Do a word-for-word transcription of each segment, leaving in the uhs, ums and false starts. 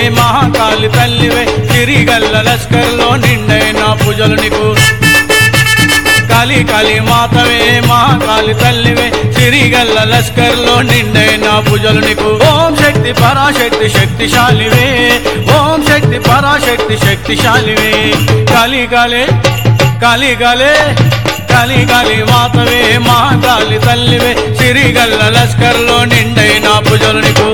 మహాకాళి తల్లివే సిరిగల్ల లస్కర్లో నిండైన పూజలు నీకు కాళీ కాళీ మాతవే మహాకాళి తల్లివే సిరిగల్ల లస్కర్లో నిండైన పూజలు నీకు ఓం శక్తి పరాశక్తి శక్తిశాలివే ఓం శక్తి పరాశక్తి శక్తిశాలివే కాళీ కాళీ కాళీ కాళీ కాళీ కాళీ మాతవే మహాకాళి తల్లివే సిరిగల్ల లస్కర్లో నిండైన పూజలు నీకు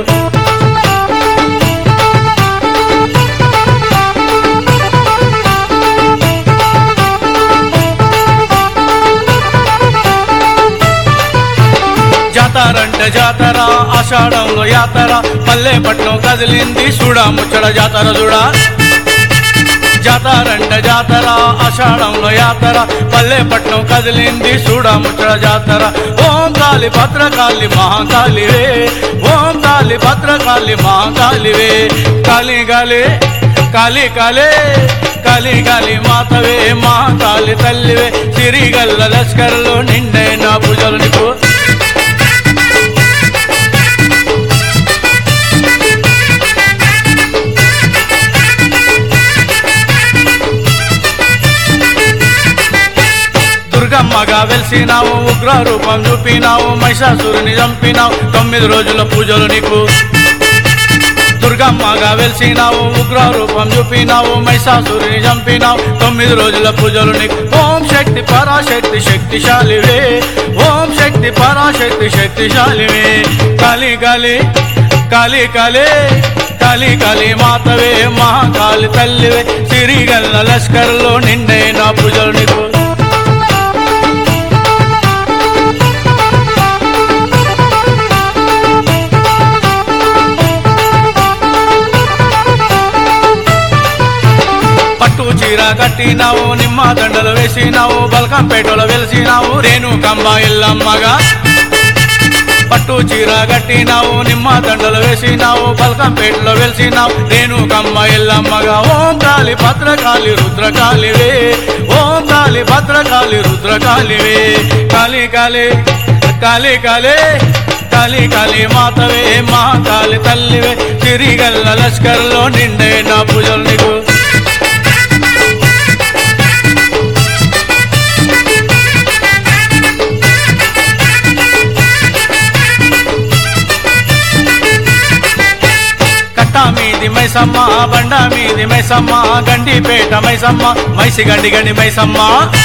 జాతరంట జాతర ఆషాఢంలో యాతర పల్లె పట్నం కదిలింది చూడా ముచ్చడ జాతర చూడా జాతరంట జాతర ఆషాఢంలో యాతర పల్లె పట్నం కదిలింది చూడా ముచ్చడ జాతర ఓం కాళి భద్రకాళి మహాకాళివే ఓం కాళి భద్రకాళి మహాకాళివే కాళీ కాళీ కాళీ కాళీ కాళీ కాళీ మాతవే మహాకాళి తల్లివే సిరిగల్ల లస్కర్లో నిండైన పూజలు నీకు దుర్గమ్మగా వెలిసినావు ఉగ్ర రూపం చూపినావు మహిషాసురుని చంపినావు తొమ్మిది రోజుల పూజలు నీకు దుర్గమ్మగా వెలిసినావు ఉగ్ర రూపం చూపినావు మహిషాసురుని చంపినావు తొమ్మిది రోజుల పూజలు నీకు ఓం శక్తి పరాశక్తి శక్తిశాలివే ఓం శక్తి పరాశక్తి శక్తిశాలివే కాళీ కాళీ కాళీ కాళీ కాళీ కాళీ మాతవే మహాకాళి తల్లివే సిరిగల్ల లస్కర్లో నిండైన పూజలు నీకు చీర కట్టినావు నిమ్మ దండలు వేసినావు బల్కంపేటలో వెలిసినావు రేణుకమ్మ ఎల్లమ్మగా పట్టు చీర కట్టినావు నిమ్మ దండలు వేసినావు బల్కంపేటలో వెలిసినావు రేణుకమ్మ ఎల్లమ్మగా ఓం కాళి భద్రకాళి రుద్రకాళివే ఓం కాళి భద్రకాళి రుద్రకాళివే కాళీ కాళీ కాళీ కాళీ కాళీ కాళీ మాతవే మహాకాళి తల్లివే సిరిగల్ల లస్కర్లో నిండైన పూజలు నీకు మీది మైసమ్మ బండ మీది మైసమ్మ గండిపేట మైసమ్మ మైసి గండి గండి మైసమ్మ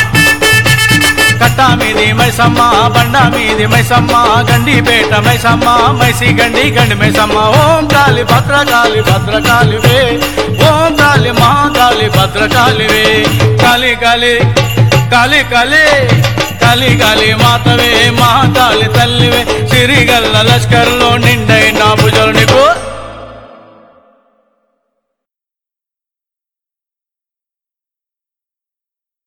కట్ట మీది మైసమ్మ బండ మీది మైసమ్మ గండిపేట మైసమ్మ మైసి గండి గండి మైసమ్మ ఓం కాళి భద్రకాళి భద్రకాళివే ఓం కాళి మహాకాళి భద్రకాళివే కాళీ కాళీ కాళీ కాళీ కాళీ కాళీ మాతవే మహాకాళి తల్లివే సిరిగల్ల లస్కర్లో నిండ